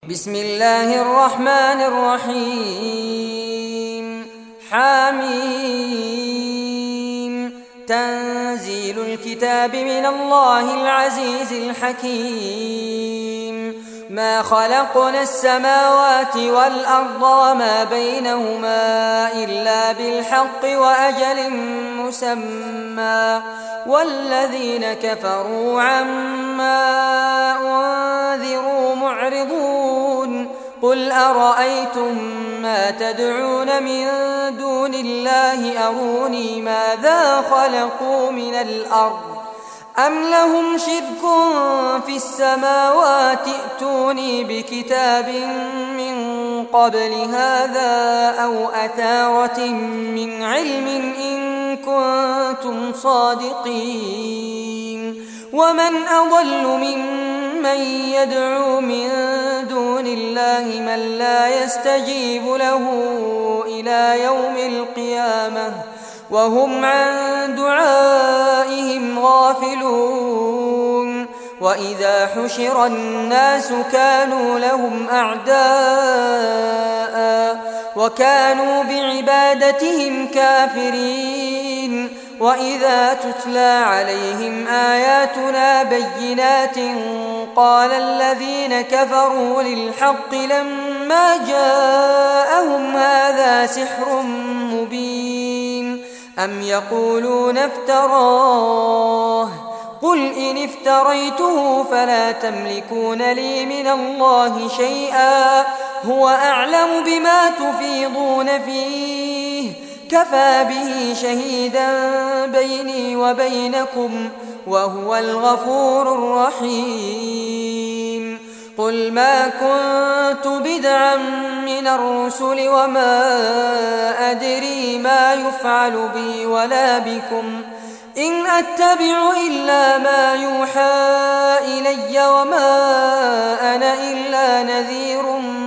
بسم الله الرحمن الرحيم حميم تنزيل الكتاب من الله العزيز الحكيم ما خلقنا السماوات والأرض وما بينهما إلا بالحق وأجل مسمى والذين كفروا عما أنذروا معرضون قل أرأيتم ما تدعون من دون الله أروني ماذا خلقوا من الأرض أم لهم شرك في السماوات ائتوني بكتاب من قبل هذا أو أثارة من علم إن كنتم صادقين ومن أضل ممن يدعو من دون الله من لا يستجيب له إلى يوم القيامة وهم عن دعائهم غافلون وإذا حشر الناس كانوا لهم أعداء وكانوا بعبادتهم كافرين وإذا تتلى عليهم آياتنا بينات قال الذين كفروا للحق لما جاءهم هذا سحر مبين أم يقولون افتراه قل إن افتريته فلا تملكون لي من الله شيئا هو أعلم بما تفيضون فيه كفى به شهيدا بيني وبينكم وهو الغفور الرحيم قل ما كنت بدعا من الرسل وما أدري ما يفعل بي ولا بكم إن أتبع إلا ما يوحى إلي وما أنا إلا نذير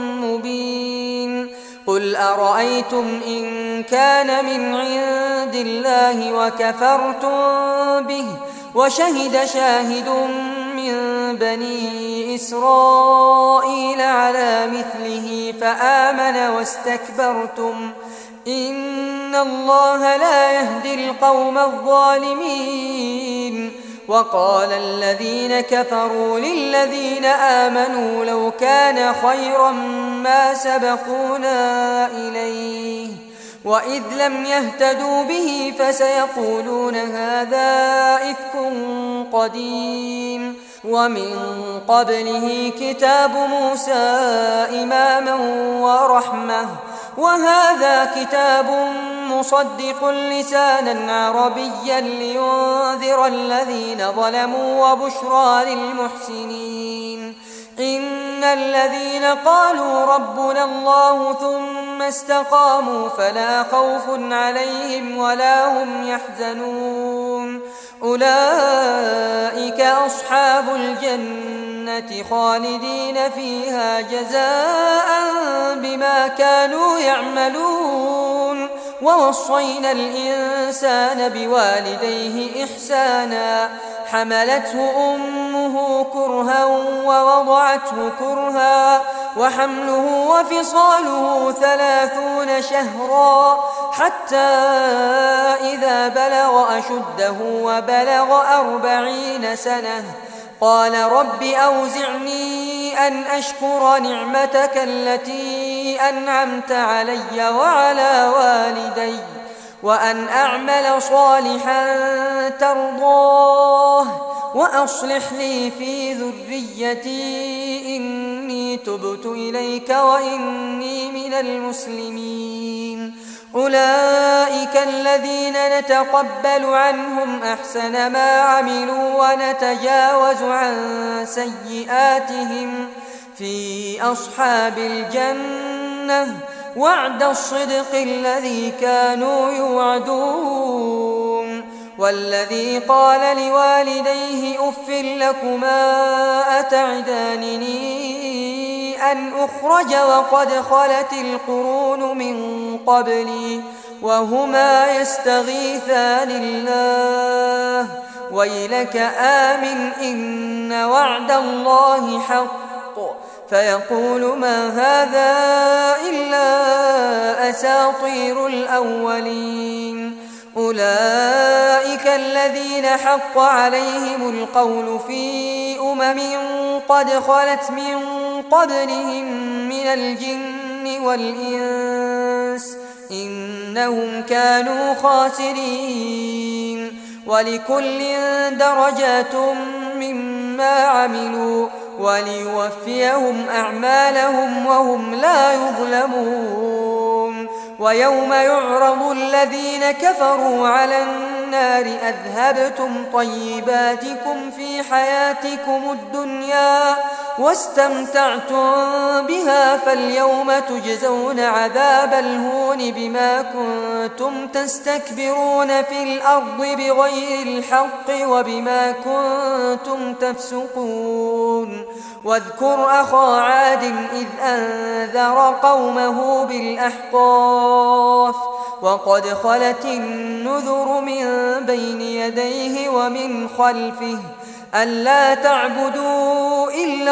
مبين قل أرأيتم إن كان من عند الله وكفرتم به وشهد شاهد من بني إسرائيل على مثله فآمن واستكبرتم إن الله لا يهدي القوم الظالمين وقال الذين كفروا للذين آمنوا لو كان خيرا ما سبقونا إليه وإذ لم يهتدوا به فسيقولون هذا إفك قديم ومن قبله كتاب موسى إماما ورحمة وهذا كتاب مصدق لسانا عربيا لينذر الذين ظلموا وبشرى للمحسنين إن الذين قالوا ربنا الله ثم استقاموا فلا خوف عليهم ولا هم يحزنون أولئك أصحاب الجنة خالدين فيها جزاء بما كانوا يعملون ووصينا الإنسان بوالديه إحسانا حملته أمه كرها ووضعته كرها وحمله وفصاله 30 شهرا حتى إذا بلغ أشده وبلغ 40 سنة قال رب أوزعني أن أشكر نعمتك التي أنعمت علي وعلى والدي وأن أعمل صالحا ترضاه وأصلح لي في ذريتي إني تبت إليك وإني من المسلمين أولئك الذين نتقبل عنهم أحسن ما عملوا ونتجاوز عن سيئاتهم في أصحاب الجنة وعد الصدق الذي كانوا يوعدون والذي قال لوالديه أف لكما أتعدانني أن أخرج وقد خلت القرون من قبلي وهما يستغيثان الله ويلك آمن إن وعد الله حق فيقول ما هذا إلا أساطير الأولين. أولئك الذين حق عليهم القول في قد خلت من قبلهم من الجن والإنس إنهم كانوا خاسرين. ولكل درجات مما عملوا وليوفيهم أعمالهم وهم لا يظلمون. ويوم يعرض الذين كفروا على النار أذهبتم طيباتكم في حياتكم الدنيا واستمتعتم بها فاليوم تجزون عذاب الهون بما كنتم تستكبرون في الأرض بغير الحق وبما كنتم تفسقون. واذكر أخا عاد إذ أنذر قومه بالأحقاف وقد خلت النذر من بين يديه ومن خلفه ألا تعبدوا إلا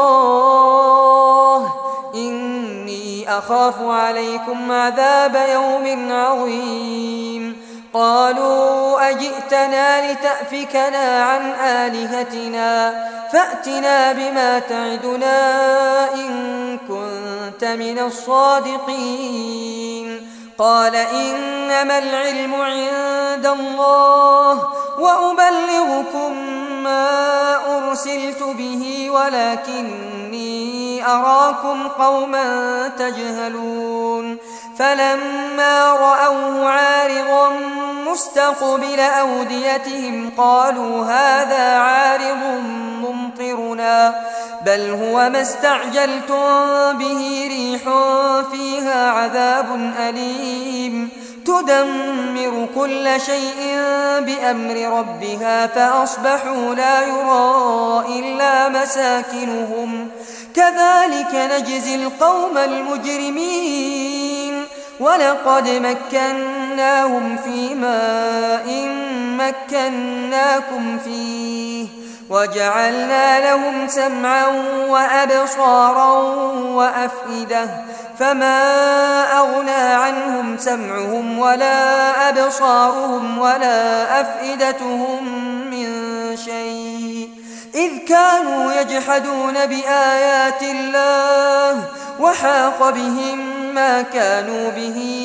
الله إني أخاف عليكم عذاب يوم عظيم. قالوا أجئتنا لتأفكنا عن آلهتنا فأتنا بما تعدنا إن كنت من الصادقين. قال إنما العلم عند الله وأبلغكم ما أرسلت به ولكني أراكم قوما تجهلون. فلما رأوه عارضا مستقبل أوديتهم قالوا هذا عارض ممطرنا بل هو ما استعجلتم به ريح فيها عذاب أليم تدمر كل شيء بأمر ربها فأصبحوا لا يرى إلا مساكنهم كذلك نجزي القوم المجرمين. ولقد مكناهم في ماء مكناكم فيه وجعلنا لهم سمعا وأبصارا وأفئدة فما أغنى عنهم سمعهم ولا أبصارهم ولا أفئدتهم من شيء إذ كانوا يجحدون بآيات الله وحاق بهم ما كانوا به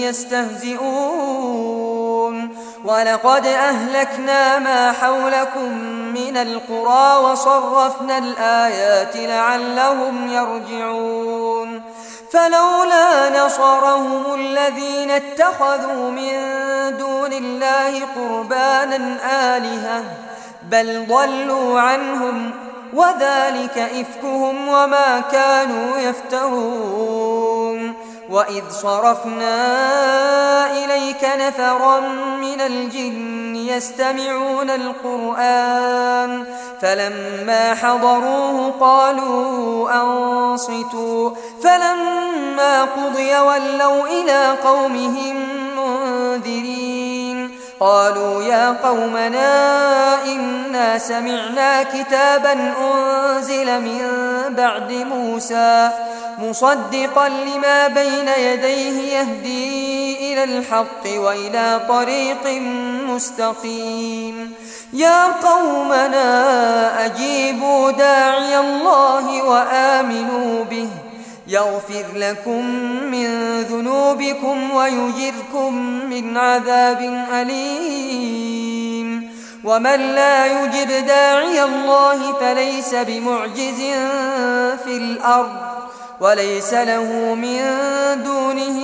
يستهزئون. ولقد أهلكنا ما حولكم من القرى وصرفنا الآيات لعلهم يرجعون. فلولا نصرهم الذين اتخذوا من دون الله قربانا آلهة بل ضلوا عنهم وذلك إفكهم وما كانوا يفترون. وإذ صرفنا إليك نفرا من الجن يستمعون القرآن فلما حضروه قالوا أنصتوا فلما قضي ولوا إلى قومهم منذرين. قالوا يا قومنا إنا سمعنا كتابا أنزل من بعد موسى مصدقا لما بين يديه يهدي إلى الحق وإلى طريق مستقيم. يا قومنا أجيبوا داعي الله وآمنوا به يغفر لكم من ذنوبكم ويجركم من عذاب أليم. ومن لا يجب داعي الله فليس بمعجز في الأرض وليس له من دونه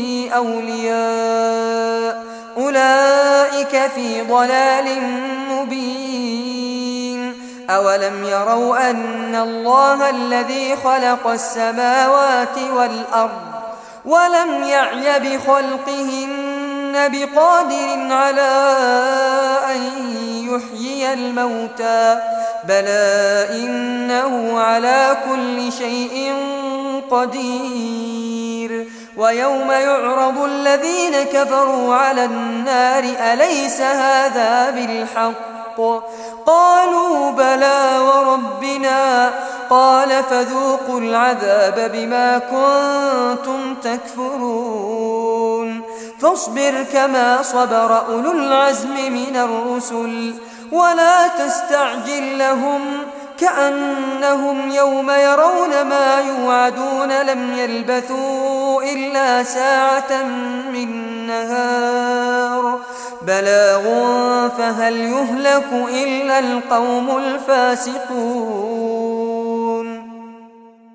أولياء أولئك في ضلال مبين. أولم يروا أن الله الذي خلق السماوات والأرض ولم يعي بخلقهن بقادر على أن يحيي الموتى بلى إنه على كل شيء قدير. ويوم يعرض الذين كفروا على النار أليس هذا بالحق قالوا بلى وربنا قال فذوقوا العذاب بما كنتم تكفرون فاصبر كما صبر أولو العزم من الرسل ولا تستعجل لهم كأنهم يوم يرون ما يوعدون لم يلبثوا إلا ساعة من نهار بلاغ فهل يهلك إلا القوم الفاسقون